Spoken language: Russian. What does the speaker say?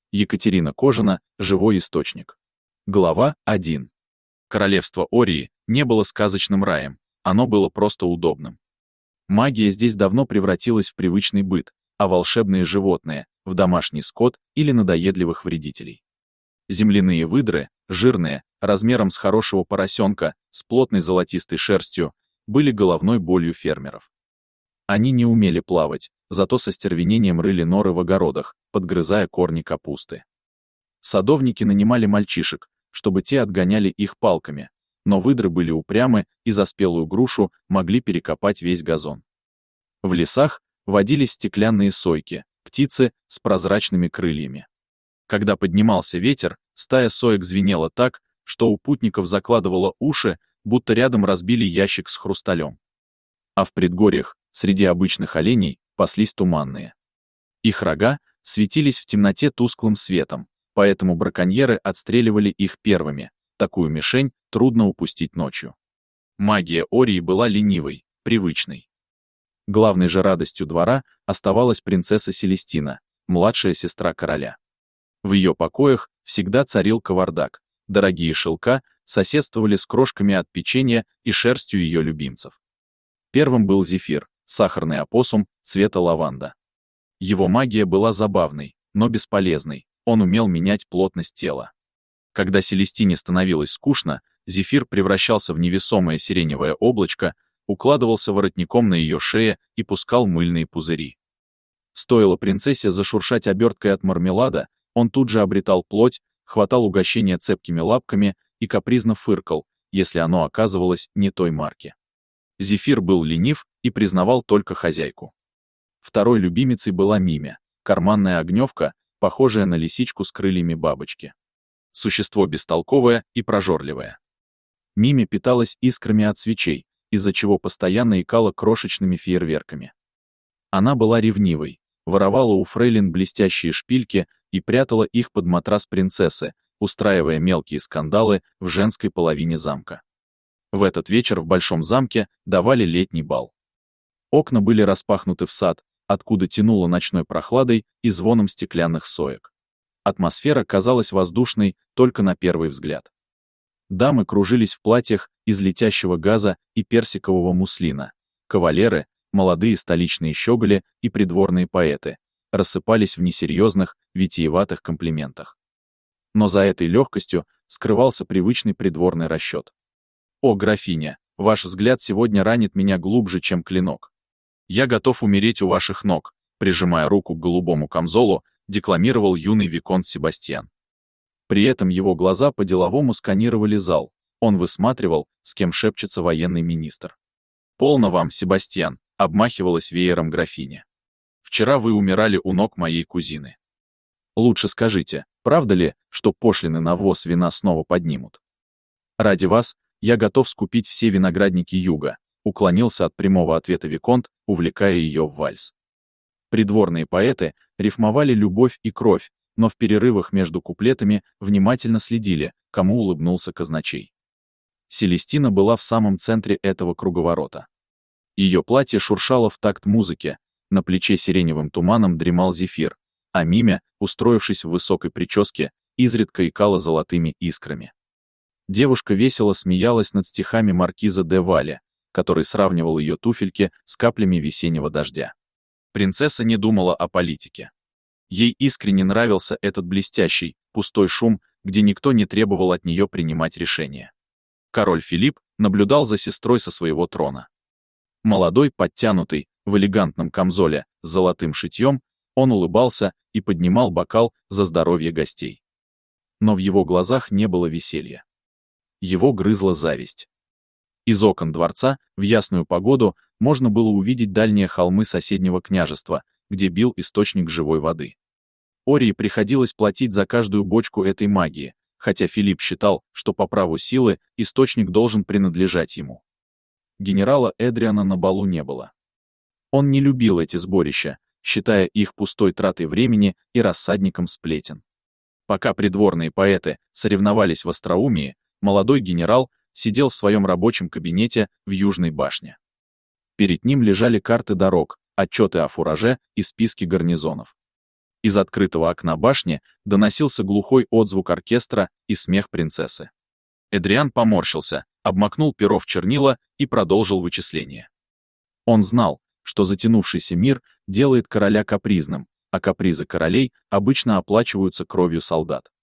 Екатерина Кожина, живой источник. Глава 1. Королевство Ории не было сказочным раем, оно было просто удобным. Магия здесь давно превратилась в привычный быт, а волшебные животные — в домашний скот или надоедливых вредителей. Земляные выдры, жирные, размером с хорошего поросенка, с плотной золотистой шерстью, были головной болью фермеров. Они не умели плавать, зато со стервенением рыли норы в огородах, подгрызая корни капусты. Садовники нанимали мальчишек, чтобы те отгоняли их палками, но выдры были упрямы и за спелую грушу могли перекопать весь газон. В лесах водились стеклянные сойки, птицы с прозрачными крыльями. Когда поднимался ветер, стая соек звенела так, что у путников закладывало уши, будто рядом разбили ящик с хрусталем. А в предгорьях, среди обычных оленей, паслись туманные. Их рога светились в темноте тусклым светом, поэтому браконьеры отстреливали их первыми, такую мишень трудно упустить ночью. Магия Ории была ленивой, привычной. Главной же радостью двора оставалась принцесса Селестина, младшая сестра короля. В ее покоях всегда царил кавардак, дорогие шелка соседствовали с крошками от печенья и шерстью ее любимцев. Первым был Зефир, сахарный опоссум цвета лаванда. Его магия была забавной, но бесполезной, он умел менять плотность тела. Когда Селестине становилось скучно, Зефир превращался в невесомое сиреневое облачко, укладывался воротником на ее шее и пускал мыльные пузыри. Стоило принцессе зашуршать оберткой от мармелада, он тут же обретал плоть, хватал угощение цепкими лапками и капризно фыркал, если оно оказывалось не той марки. Зефир был ленив и признавал только хозяйку. Второй любимицей была Мимя, карманная огневка, похожая на лисичку с крыльями бабочки. Существо бестолковое и прожорливое. Мимя питалась искрами от свечей, из-за чего постоянно икала крошечными фейерверками. Она была ревнивой, воровала у фрейлин блестящие шпильки и прятала их под матрас принцессы, устраивая мелкие скандалы в женской половине замка. В этот вечер в Большом замке давали летний бал. Окна были распахнуты в сад, откуда тянуло ночной прохладой и звоном стеклянных соек. Атмосфера казалась воздушной только на первый взгляд. Дамы кружились в платьях из летящего газа и персикового муслина. Кавалеры, молодые столичные щеголи и придворные поэты, рассыпались в несерьезных, витиеватых комплиментах. Но за этой легкостью скрывался привычный придворный расчет. «О, графиня, ваш взгляд сегодня ранит меня глубже, чем клинок. Я готов умереть у ваших ног», прижимая руку к голубому камзолу, декламировал юный виконт Себастьян. При этом его глаза по-деловому сканировали зал, он высматривал, с кем шепчется военный министр. «Полно вам, Себастьян», — обмахивалась веером графиня. «Вчера вы умирали у ног моей кузины. Лучше скажите, правда ли, что пошлины на ввоз вина снова поднимут? Ради вас я готов скупить все виноградники юга», уклонился от прямого ответа виконт, увлекая ее в вальс. Придворные поэты рифмовали любовь и кровь, но в перерывах между куплетами внимательно следили, кому улыбнулся казначей. Селестина была в самом центре этого круговорота. Ее платье шуршало в такт музыке, на плече сиреневым туманом дремал Зефир, а Мимя, устроившись в высокой прическе, изредка икала золотыми искрами. Девушка весело смеялась над стихами маркиза де Вале, который сравнивал ее туфельки с каплями весеннего дождя. Принцесса не думала о политике. Ей искренне нравился этот блестящий, пустой шум, где никто не требовал от нее принимать решения. Король Филипп наблюдал за сестрой со своего трона. Молодой, подтянутый, в элегантном камзоле, с золотым шитьем, он улыбался и поднимал бокал за здоровье гостей. Но в его глазах не было веселья. Его грызла зависть. Из окон дворца в ясную погоду можно было увидеть дальние холмы соседнего княжества, где бил источник живой воды. Ории приходилось платить за каждую бочку этой магии, хотя Филипп считал, что по праву силы источник должен принадлежать ему. Генерала Эдриана на балу не было. Он не любил эти сборища, считая их пустой тратой времени и рассадником сплетен. Пока придворные поэты соревновались в остроумии, молодой генерал сидел в своем рабочем кабинете в Южной башне. Перед ним лежали карты дорог, отчеты о фураже и списки гарнизонов. Из открытого окна башни доносился глухой отзвук оркестра и смех принцессы. Эдриан поморщился, обмакнул перо в чернила и продолжил вычисление. Он знал, что затянувшийся мир делает короля капризным, а капризы королей обычно оплачиваются кровью солдат.